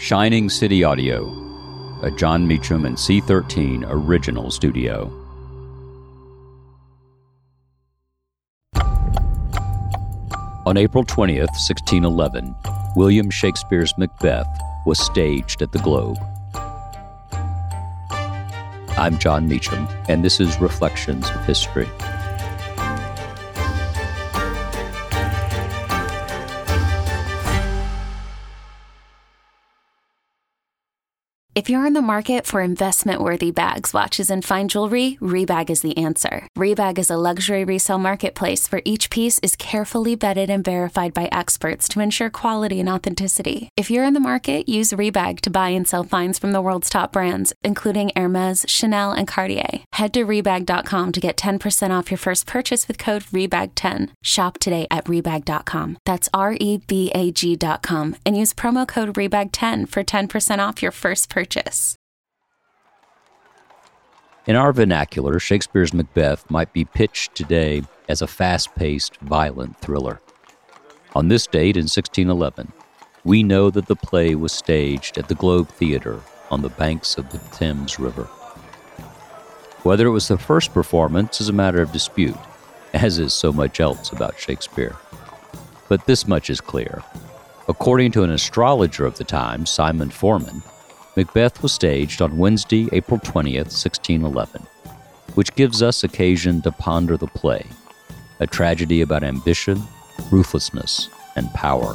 Shining City Audio, a Jon Meacham and C13 original studio. On April 20th, 1611, William Shakespeare's Macbeth was staged at the Globe. I'm Jon Meacham, and this is Reflections of History. If you're in the market for investment-worthy bags, watches, and fine jewelry, Rebag is the answer. Rebag is a luxury resale marketplace where each piece is carefully vetted and verified by experts to ensure quality and authenticity. If you're in the market, use Rebag to buy and sell finds from the world's top brands, including Hermes, Chanel, and Cartier. Head to Rebag.com to get 10% off your first purchase with code REBAG10. Shop today at Rebag.com. That's REBAG.com and use promo code REBAG10 for 10% off your first purchase. In our vernacular, Shakespeare's Macbeth might be pitched today as a fast-paced, violent thriller. On this date in 1611, we know that the play was staged at the Globe Theatre on the banks of the Thames River. Whether it was the first performance is a matter of dispute, as is so much else about Shakespeare. But this much is clear. According to an astrologer of the time, Simon Forman, Macbeth was staged on Wednesday, April 20th, 1611, which gives us occasion to ponder the play, a tragedy about ambition, ruthlessness, and power.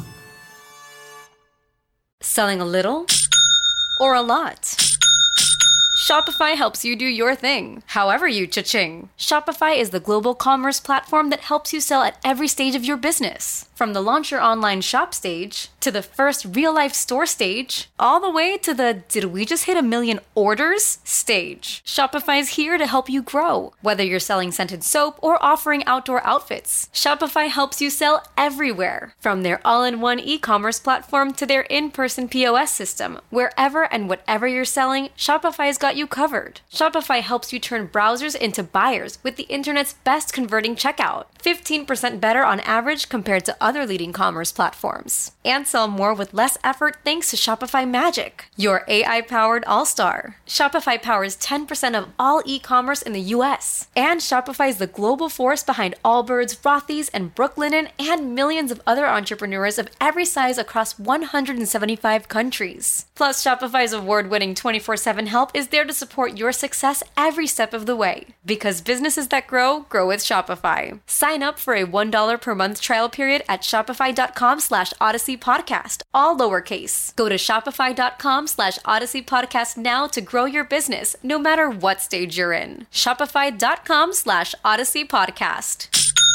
Selling a little or a lot? Shopify helps you do your thing, however you cha-ching. Shopify is the global commerce platform that helps you sell at every stage of your business. From the launch your online shop stage, to the first real-life store stage, all the way to the did we just hit 1 million orders stage. Shopify's here to help you grow. Whether you're selling scented soap or offering outdoor outfits, Shopify helps you sell everywhere. From their all-in-one e-commerce platform to their in-person POS system, wherever and whatever you're selling, Shopify's got you covered. Shopify helps you turn browsers into buyers with the internet's best converting checkout. 15% better on average compared to other leading commerce platforms. And sell more with less effort thanks to Shopify Magic, your AI-powered all-star. Shopify powers 10% of all e-commerce in the US. And Shopify is the global force behind Allbirds, Rothy's, and Brooklinen, and millions of other entrepreneurs of every size across 175 countries. Plus, Shopify's award-winning 24/7 help is there to support your success every step of the way. Because businesses that grow with Shopify. Sign up for a $1 per month trial period at shopify.com/Odyssey Podcast, all lowercase. Go to shopify.com/Odyssey Podcast now to grow your business, no matter what stage you're in. Shopify.com/Odyssey Podcast.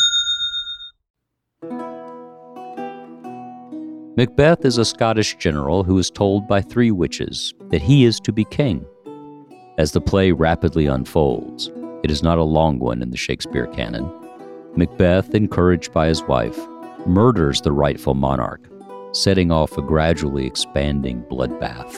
Macbeth is a Scottish general who is told by 3 witches that he is to be king. As the play rapidly unfolds, it is not a long one in the Shakespeare canon. Macbeth, encouraged by his wife, murders the rightful monarch, setting off a gradually expanding bloodbath.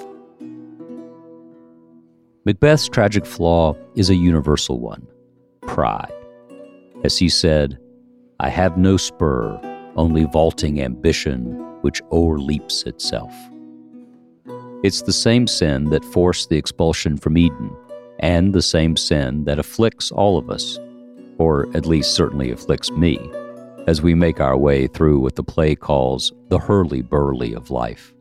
Macbeth's tragic flaw is a universal one: pride. As he said, "I have no spur, only vaulting ambition which o'erleaps itself." It's the same sin that forced the expulsion from Eden, and the same sin that afflicts all of us, or at least certainly afflicts me, as we make our way through what the play calls the hurly-burly of life.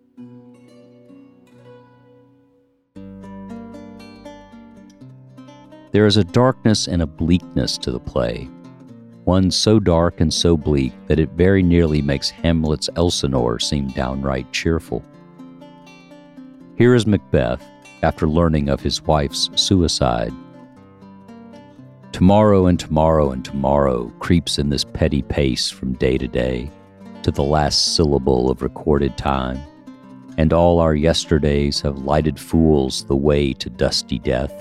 There is a darkness and a bleakness to the play, one so dark and so bleak that it very nearly makes Hamlet's Elsinore seem downright cheerful. Here is Macbeth after learning of his wife's suicide. Tomorrow and tomorrow and tomorrow creeps in this petty pace from day to day, to the last syllable of recorded time, and all our yesterdays have lighted fools the way to dusty death.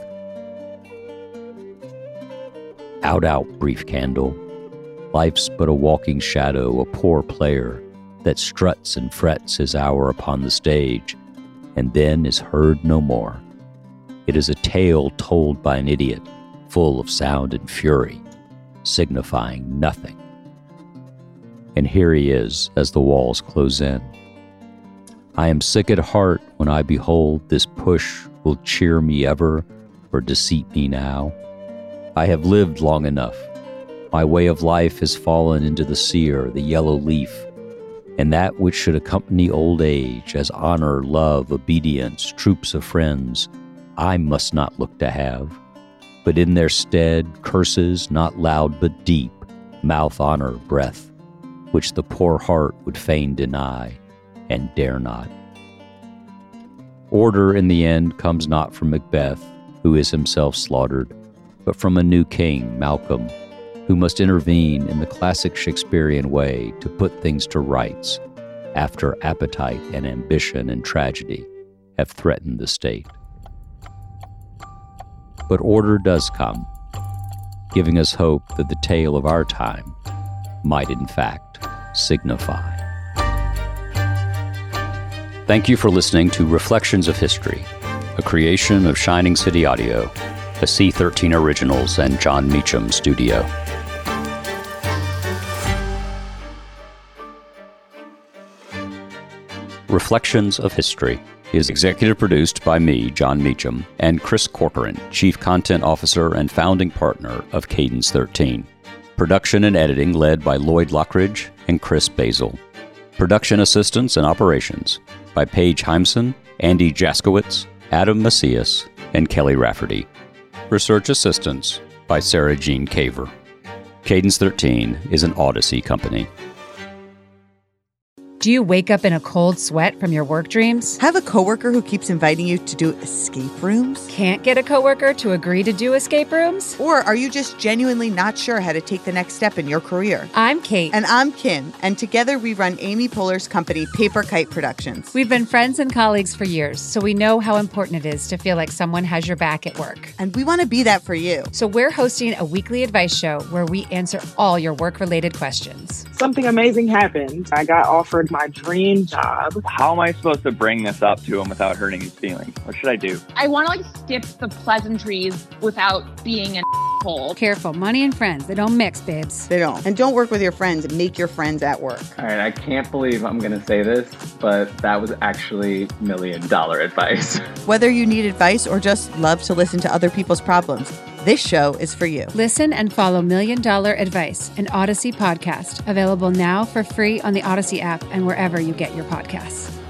Out, out, brief candle. Life's but a walking shadow, a poor player that struts and frets his hour upon the stage, and then is heard no more. It is a tale told by an idiot, full of sound and fury, signifying nothing. And here he is as the walls close in. I am sick at heart when I behold this push will cheer me ever or deceit me now. I have lived long enough. My way of life has fallen into the sear, the yellow leaf, and that which should accompany old age as honor, love, obedience, troops of friends, I must not look to have, but in their stead curses not loud but deep, mouth honor, breath, which the poor heart would fain deny and dare not. Order in the end comes not from Macbeth, who is himself slaughtered, but from a new king, Malcolm, who must intervene in the classic Shakespearean way to put things to rights after appetite and ambition and tragedy have threatened the state. But order does come, giving us hope that the tale of our time might in fact signify. Thank you for listening to Reflections of History, a creation of Shining City Audio, a C13 Originals and John Meacham studio. Reflections of History is executive produced by me, John Meacham, and Chris Corcoran, Chief Content Officer and founding partner of Cadence 13. Production and editing led by Lloyd Lockridge and Chris Basil. Production assistance and operations by Paige Heimson, Andy Jaskowitz, Adam Macias, and Kelly Rafferty. Research assistance by Sarah Jean Caver. Cadence 13 is an Odyssey company. Do you wake up in a cold sweat from your work dreams? Have a coworker who keeps inviting you to do escape rooms? Can't get a coworker to agree to do escape rooms? Or are you just genuinely not sure how to take the next step in your career? I'm Kate. And I'm Kim. And together we run Amy Poehler's company, Paper Kite Productions. We've been friends and colleagues for years, so we know how important it is to feel like someone has your back at work. And we want to be that for you. So we're hosting a weekly advice show where we answer all your work-related questions. Something amazing happened. I got offered my dream job. How am I supposed to bring this up to him without hurting his feelings? What should I do? I want to skip the pleasantries without being an asshole. Careful, money and friends, they don't mix, babes. They don't. And don't work with your friends. Make your friends at work. All right, I can't believe I'm going to say this, but that was actually $1 million advice. Whether you need advice or just love to listen to other people's problems, this show is for you. Listen and follow $1 Million Advice, an Odyssey podcast, available now for free on the Odyssey app and wherever you get your podcasts.